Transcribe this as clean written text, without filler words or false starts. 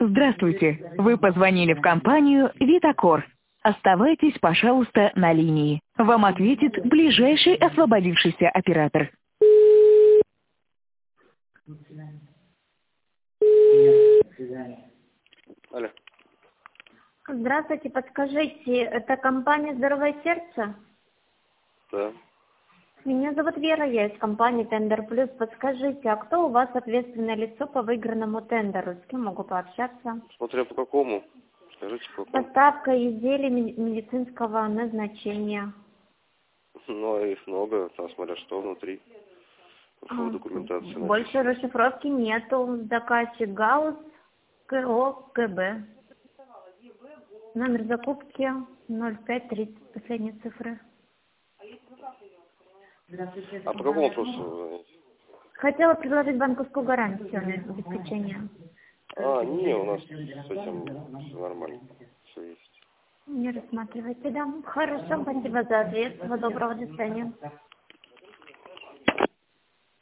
Здравствуйте. Вы позвонили в компанию «Витакор». Оставайтесь, пожалуйста, на линии. Вам ответит ближайший освободившийся оператор. Алло. Здравствуйте, подскажите, это компания «Здоровое сердце»? Да. Меня зовут Вера, я из компании «Тендер Плюс». Подскажите, а кто у вас ответственное лицо по выигранному тендеру? С кем могу пообщаться? Смотря по какому. Скажите, по какому. Поставка изделий медицинского назначения. Ну, их много, там смотря что внутри. По документации. Больше расшифровки нету. Заказчик ГАУС КО КБ. Номер закупки 0530, последние цифры. А по какому вопросу вы звоните? Хотела предложить банковскую гарантию на обеспечение. Не, у нас с этим все нормально. Все есть. Не рассматривайте, да. Хорошо, спасибо за ответ. Всего доброго, до свидания.